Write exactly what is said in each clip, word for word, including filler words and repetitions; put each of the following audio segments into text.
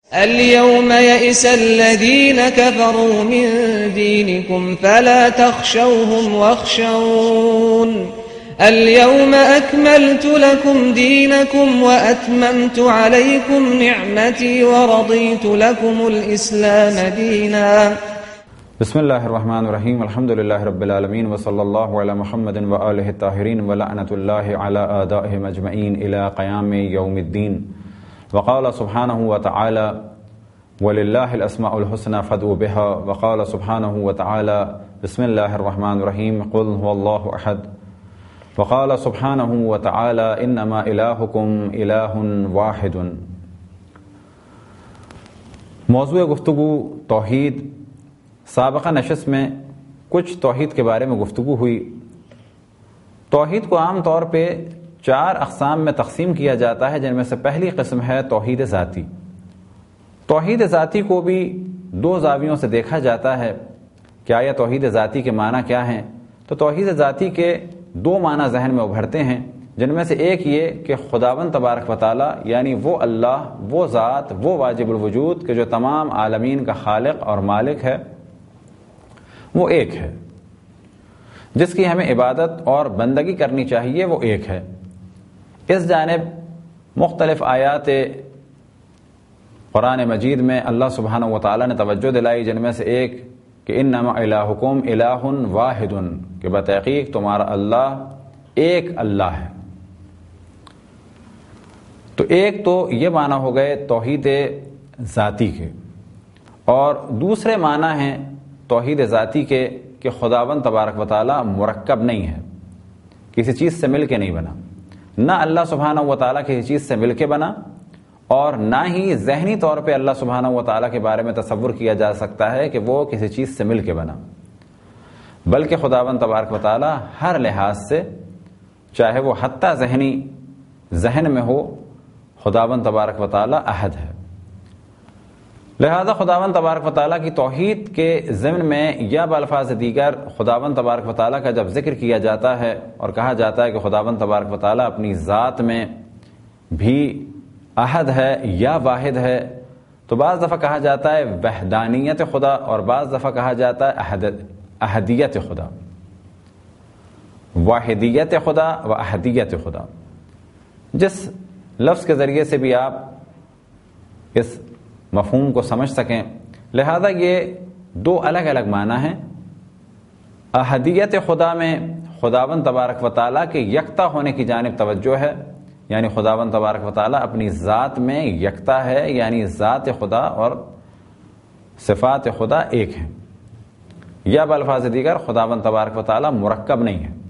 اليوم يئس الذين كفروا من دينكم فلا تخشوهم واخشون اليوم أكملت لكم دينكم وأتممت عليكم نعمتي ورضيت لكم الإسلام دينا. بسم الله الرحمن الرحيم. الحمد لله رب العالمين وصلى الله على محمد وآله الطاهرين ولعنة الله على أعدائهم أجمعين إلى قيام يوم الدين. وقال سبحانه وتعالى ولله الأسماء الحسنى فادعوا بها. وقال سبحانه وتعالى بسم الله الرحمن الرحيم قل هو الله أحد. وقال سبحانه وتعالى إنما إلهكم إله واحد. موضوع گفتگو توحید. سابقہ نشست میں کچھ توحید کے بارے میں گفتگو ہوئی. توحید کو عام طور پہ چار اقسام میں تقسیم کیا جاتا ہے، جن میں سے پہلی قسم ہے توحید ذاتی. توحید ذاتی کو بھی دو زاویوں سے دیکھا جاتا ہے کہ آیا توحید ذاتی کے معنی کیا ہیں. تو توحید ذاتی کے دو معنی ذہن میں ابھرتے ہیں، جن میں سے ایک یہ کہ خداوند تبارک و تعالی یعنی وہ اللہ، وہ ذات، وہ واجب الوجود کہ جو تمام عالمین کا خالق اور مالک ہے، وہ ایک ہے، جس کی ہمیں عبادت اور بندگی کرنی چاہیے، وہ ایک ہے. اس جانب مختلف آیات قرآن مجید میں اللہ سبحانہ و تعالیٰ نے توجہ دلائی، جن میں سے ایک کہ انما الہکم الہ واحد، کہ بتحقیق تمہارا اللہ ایک اللہ ہے. تو ایک تو یہ معنی ہو گئے توحید ذاتی کے، اور دوسرے معنی ہیں توحید ذاتی کے کہ خداوند تبارک و تعالیٰ مرکب نہیں ہے، کسی چیز سے مل کے نہیں بنا. نہ اللہ سبحانہ و تعالیٰ کسی چیز سے مل کے بنا، اور نہ ہی ذہنی طور پہ اللہ سبحانہ و تعالیٰ کے بارے میں تصور کیا جا سکتا ہے کہ وہ کسی چیز سے مل کے بنا، بلکہ خداوند تبارک و تعالیٰ ہر لحاظ سے، چاہے وہ حتی ذہنی ذہن میں ہو، خداوند تبارک و تعالیٰ احد ہے. لہذا خداوند تبارک و تعالیٰ کی توحید کے ضمن میں یا بالفاظ دیگر خداوند تبارک و تعالیٰ کا جب ذکر کیا جاتا ہے اور کہا جاتا ہے کہ خداوند تبارک و تعالیٰ اپنی ذات میں بھی احد ہے یا واحد ہے، تو بعض دفعہ کہا جاتا ہے وحدانیت خدا، اور بعض دفعہ کہا جاتا ہے احد احدیت خدا، واحدیت خدا و احدیت خدا. جس لفظ کے ذریعے سے بھی آپ اس مفہوم کو سمجھ سکیں. لہذا یہ دو الگ الگ معنی ہیں. احدیت خدا میں خداوند تبارک و تعالیٰ کے یکتا ہونے کی جانب توجہ ہے، یعنی خداوند تبارک و تعالیٰ اپنی ذات میں یکتا ہے، یعنی ذات خدا اور صفات خدا ایک ہیں. یا بالفاظ دیگر خداوند تبارک و تعالیٰ مرکب نہیں ہے.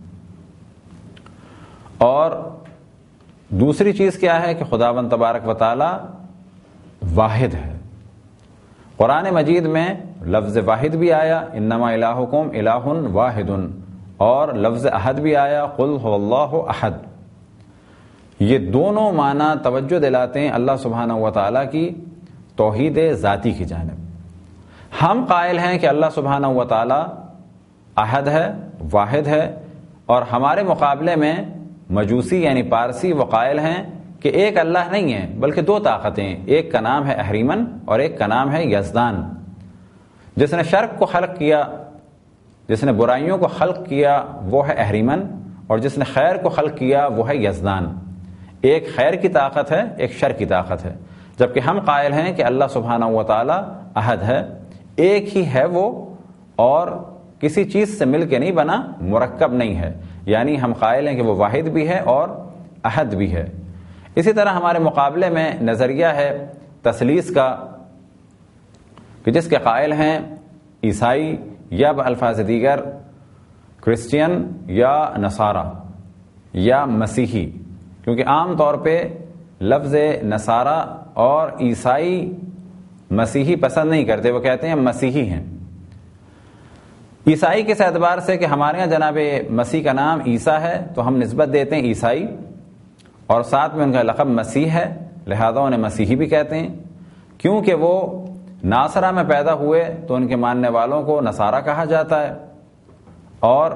اور دوسری چیز کیا ہے کہ خداوند تبارک و تعالیٰ واحد ہے. قرآن مجید میں لفظ واحد بھی آیا انما الہکم الہ واحد، اور لفظ احد بھی آیا قل هو اللہ احد. یہ دونوں معنی توجہ دلاتے ہیں اللہ سبحانہ و تعالیٰ کی توحید ذاتی کی جانب. ہم قائل ہیں کہ اللہ سبحانہ و تعالیٰ احد ہے، واحد ہے، اور ہمارے مقابلے میں مجوسی یعنی پارسی وہ قائل ہیں کہ ایک اللہ نہیں ہے بلکہ دو طاقتیں، ایک کا نام ہے اہریمن اور ایک کا نام ہے یزدان. جس نے شرک کو خلق کیا، جس نے برائیوں کو خلق کیا وہ ہے اہریمن، اور جس نے خیر کو خلق کیا وہ ہے یزدان. ایک خیر کی طاقت ہے، ایک شر کی طاقت ہے. جبکہ ہم قائل ہیں کہ اللہ سبحانہ و تعالی احد ہے، ایک ہی ہے وہ، اور کسی چیز سے مل کے نہیں بنا، مرکب نہیں ہے. یعنی ہم قائل ہیں کہ وہ واحد بھی ہے اور احد بھی ہے. اسی طرح ہمارے مقابلے میں نظریہ ہے تثلیث کا، کہ جس کے قائل ہیں عیسائی یا بالفاظ دیگر کرسچین یا نصارہ یا مسیحی، کیونکہ عام طور پہ لفظ نصارہ اور عیسائی مسیحی پسند نہیں کرتے، وہ کہتے ہیں مسیحی ہیں. عیسائی کس اعتبار سے کہ ہمارے یہاں جناب مسیح کا نام عیسیٰ ہے تو ہم نسبت دیتے ہیں عیسائی، اور ساتھ میں ان کا لقب مسیح ہے، لہذا انہیں مسیحی بھی کہتے ہیں. کیونکہ وہ ناصرہ میں پیدا ہوئے تو ان کے ماننے والوں کو نصارہ کہا جاتا ہے، اور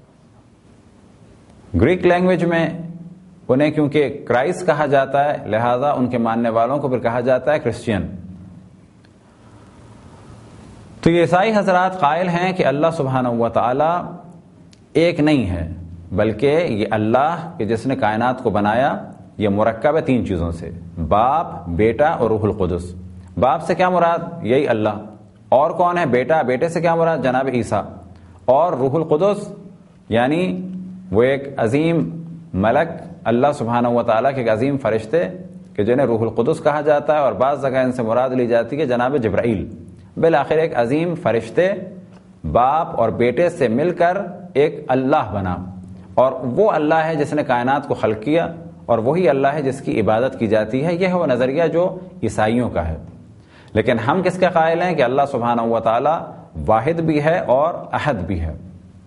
گریک لینگویج میں انہیں کیونکہ کرائسٹ کہا جاتا ہے لہذا ان کے ماننے والوں کو پھر کہا جاتا ہے کرسچین. تو یہ عیسائی حضرات قائل ہیں کہ اللہ سبحانہ و تعالی ایک نہیں ہے، بلکہ یہ اللہ کہ جس نے کائنات کو بنایا یہ مرکب ہے تین چیزوں سے، باپ، بیٹا اور روح القدس۔ باپ سے کیا مراد؟ یہی اللہ۔ اور کون ہے بیٹا؟ بیٹے سے کیا مراد؟ جناب عیسیٰ۔ اور روح القدس یعنی وہ ایک عظیم ملک، اللہ سبحانہ و تعالیٰ کے ایک عظیم فرشتے کہ جنہیں روح القدس کہا جاتا ہے، اور بعض جگہ ان سے مراد لی جاتی ہے جناب جبرائیل۔ بالآخر ایک عظیم فرشتے باپ اور بیٹے سے مل کر ایک اللہ بنا، اور وہ اللہ ہے جس نے کائنات کو خلق کیا، اور وہی اللہ ہے جس کی عبادت کی جاتی ہے۔ یہ ہے وہ نظریہ جو عیسائیوں کا ہے۔ لیکن ہم کس کے قائل ہیں کہ اللہ سبحانہ و تعالی واحد بھی ہے اور احد بھی ہے۔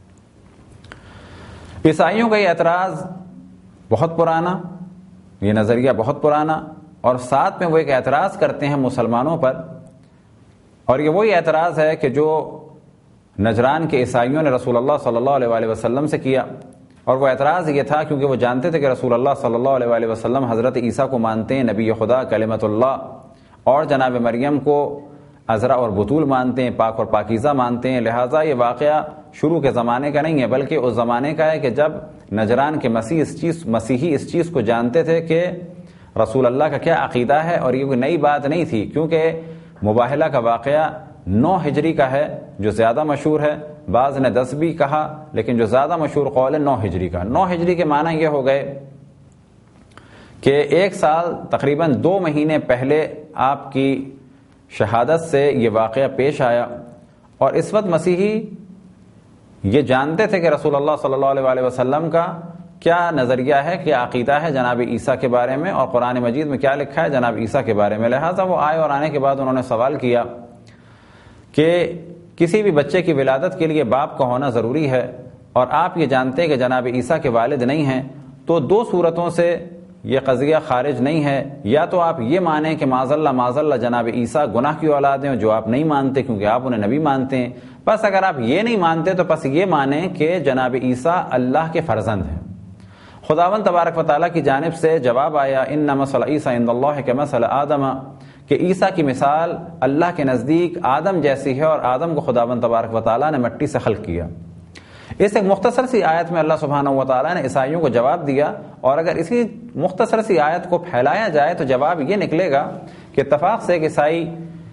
عیسائیوں کا یہ اعتراض بہت پرانا، یہ نظریہ بہت پرانا، اور ساتھ میں وہ ایک اعتراض کرتے ہیں مسلمانوں پر، اور یہ وہی اعتراض ہے کہ جو نجران کے عیسائیوں نے رسول اللہ صلی اللہ علیہ وآلہ وسلم سے کیا، اور وہ اعتراض یہ تھا کیونکہ وہ جانتے تھے کہ رسول اللہ صلی اللہ علیہ وآلہ وسلم حضرت عیسیٰ کو مانتے ہیں، نبی خدا، کلمت اللہ، اور جناب مریم کو عذرا اور بطول مانتے ہیں، پاک اور پاکیزہ مانتے ہیں۔ لہٰذا یہ واقعہ شروع کے زمانے کا نہیں ہے، بلکہ اس زمانے کا ہے کہ جب نجران کے مسیح اس چیز مسیحی اس چیز کو جانتے تھے کہ رسول اللہ کا کیا عقیدہ ہے، اور یہ کوئی نئی بات نہیں تھی، کیونکہ مباہلہ کا واقعہ نو ہجری کا ہے جو زیادہ مشہور ہے، بعض نے دس بھی کہا، لیکن جو زیادہ مشہور قول ہے نو ہجری کا۔ نو ہجری کے معنی یہ ہو گئے کہ ایک سال تقریباً دو مہینے پہلے آپ کی شہادت سے یہ واقعہ پیش آیا، اور اس وقت مسیحی یہ جانتے تھے کہ رسول اللہ صلی اللہ علیہ وآلہ وسلم کا کیا نظریہ ہے، کیا عقیدہ ہے جناب عیسیٰ کے بارے میں، اور قرآن مجید میں کیا لکھا ہے جناب عیسیٰ کے بارے میں۔ لہٰذا وہ آئے، اور آنے کے بعد انہوں نے سوال کیا کہ کسی بھی بچے کی ولادت کے لیے باپ کا ہونا ضروری ہے، اور آپ یہ جانتے ہیں کہ جناب عیسیٰ کے والد نہیں ہیں، تو دو صورتوں سے یہ قضیہ خارج نہیں ہے، یا تو آپ یہ مانیں کہ معاذ اللہ معاذ اللہ جناب عیسیٰ گناہ کی اولاد ہیں، جو آپ نہیں مانتے کیونکہ آپ انہیں نبی مانتے ہیں۔ بس اگر آپ یہ نہیں مانتے تو بس یہ مانیں کہ جناب عیسیٰ اللہ کے فرزند ہیں۔ خداوند تبارک و تعالیٰ کی جانب سے جواب آیا، ان مثل عیسیٰ عند اللہ کمثل آدم، کہ عیسیٰ کی مثال اللہ کے نزدیک آدم جیسی ہے، اور آدم کو خداوند تبارک و تعالیٰ نے مٹی سے خلق کیا۔ اس ایک مختصر سی آیت میں اللہ سبحانہ و تعالیٰ نے عیسائیوں کو جواب دیا، اور اگر اسی مختصر سی آیت کو پھیلایا جائے تو جواب یہ نکلے گا کہ اتفاق سے ایک عیسائی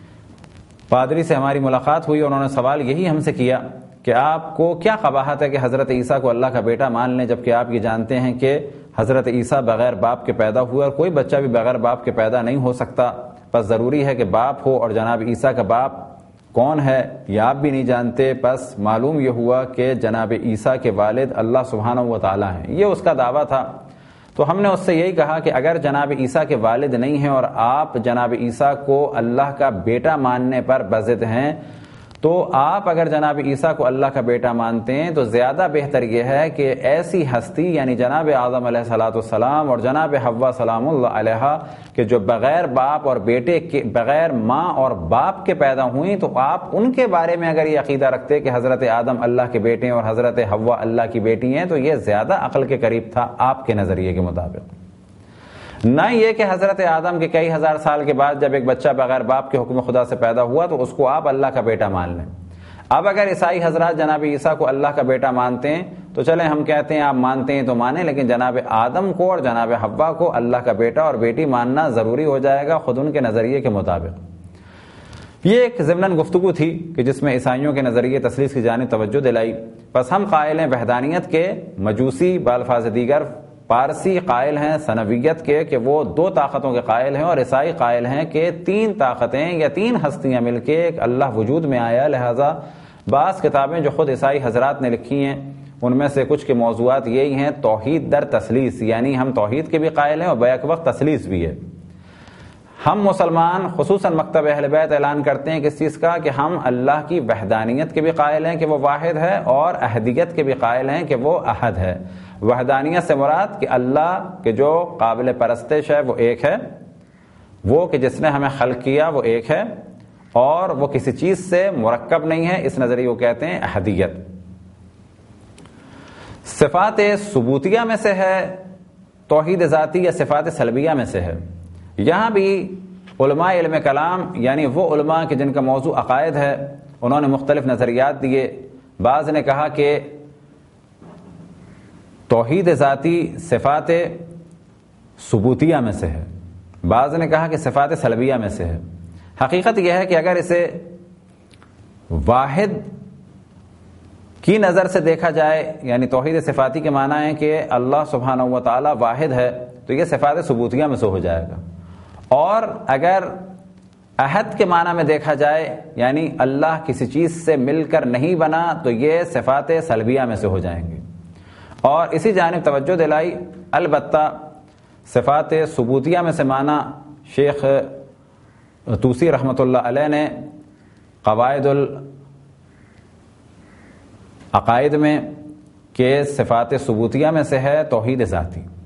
پادری سے ہماری ملاقات ہوئی، اور انہوں نے سوال یہی ہم سے کیا کہ آپ کو کیا قباحت ہے کہ حضرت عیسیٰ کو اللہ کا بیٹا مان لیں، جبکہ آپ یہ جانتے ہیں کہ حضرت عیسیٰ بغیر باپ کے پیدا ہوئے، اور کوئی بچہ بھی بغیر باپ کے پیدا نہیں ہو سکتا، بس ضروری ہے کہ باپ ہو، اور جناب عیسیٰ کا باپ کون ہے یہ آپ بھی نہیں جانتے، بس معلوم یہ ہوا کہ جناب عیسیٰ کے والد اللہ سبحانہ و تعالیٰ ہیں، یہ اس کا دعویٰ تھا۔ تو ہم نے اس سے یہی کہا کہ اگر جناب عیسیٰ کے والد نہیں ہیں اور آپ جناب عیسیٰ کو اللہ کا بیٹا ماننے پر بضد ہیں، تو آپ اگر جناب عیسیٰ کو اللہ کا بیٹا مانتے ہیں تو زیادہ بہتر یہ ہے کہ ایسی ہستی یعنی جناب آدم علیہ الصلوۃ والسلام اور جناب حوا سلام اللہ علیہا کہ جو بغیر باپ اور بیٹے کے بغیر ماں اور باپ کے پیدا ہوئیں، تو آپ ان کے بارے میں اگر یہ عقیدہ رکھتے کہ حضرت آدم اللہ کے بیٹے ہیں اور حضرت حوا اللہ کی بیٹی ہیں، تو یہ زیادہ عقل کے قریب تھا آپ کے نظریے کے مطابق، نہ یہ کہ حضرت آدم کے کئی ہزار سال کے بعد جب ایک بچہ بغیر باپ کے حکم خدا سے پیدا ہوا تو اس کو آپ اللہ کا بیٹا مان لیں۔ اب اگر عیسائی حضرات جناب عیسیٰ کو اللہ کا بیٹا مانتے ہیں تو چلیں ہم کہتے ہیں آپ مانتے ہیں تو مانیں، لیکن جناب آدم کو اور جناب حوا کو اللہ کا بیٹا اور بیٹی ماننا ضروری ہو جائے گا خود ان کے نظریے کے مطابق۔ یہ ایک ضمناً گفتگو تھی کہ جس میں عیسائیوں کے نظریے تثلیث کی جانب توجہ دلائی۔ بس ہم قائل ہیں وحدانیت کے، مجوسی بالفاظ دیگر پارسی قائل ہیں سنویت کے کہ وہ دو طاقتوں کے قائل ہیں، اور عیسائی قائل ہیں کہ تین طاقتیں یا تین ہستیاں مل کے ایک اللہ وجود میں آیا۔ لہذا بعض کتابیں جو خود عیسائی حضرات نے لکھی ہیں ان میں سے کچھ کے موضوعات یہی ہیں توحید در تثلیث، یعنی ہم توحید کے بھی قائل ہیں اور بیک وقت تثلیث بھی ہے۔ ہم مسلمان خصوصاً مکتب اہل بیت اعلان کرتے ہیں کس چیز کا کہ ہم اللہ کی وحدانیت کے بھی قائل ہیں کہ وہ واحد ہے، اور احدیت کے بھی قائل ہیں کہ وہ احد ہے۔ وحدانیت سے مراد کہ اللہ کے جو قابل پرستش ہے وہ ایک ہے، وہ کہ جس نے ہمیں خلق کیا وہ ایک ہے، اور وہ کسی چیز سے مرکب نہیں ہے، اس نظریے کو کہتے ہیں احدیت۔ صفات ثبوتیہ میں سے ہے، توحید ذاتی یا صفات سلبیہ میں سے ہے۔ یہاں بھی علماء علم کلام یعنی وہ علماء کہ جن کا موضوع عقائد ہے انہوں نے مختلف نظریات دیے. بعض نے کہا کہ توحید ذاتی صفات ثبوتیہ میں سے ہے، بعض نے کہا کہ صفات سلبیہ میں سے ہے. حقیقت یہ ہے کہ اگر اسے واحد کی نظر سے دیکھا جائے، یعنی توحید صفاتی کے معنی ہے کہ اللہ سبحانہ و تعالی واحد ہے، تو یہ صفات ثبوتیہ میں سے ہو جائے گا. اور اگر احد کے معنی میں دیکھا جائے، یعنی اللہ کسی چیز سے مل کر نہیں بنا، تو یہ صفات سلبیہ میں سے ہو جائیں گے. اور اسی جانب توجہ دلائی. البتہ صفات ثبوتیہ میں سے معنی شیخ طوسی رحمۃ اللہ علیہ نے قواعد العقائد میں کہ صفات ثبوتیہ میں سے ہے توحید ذاتی.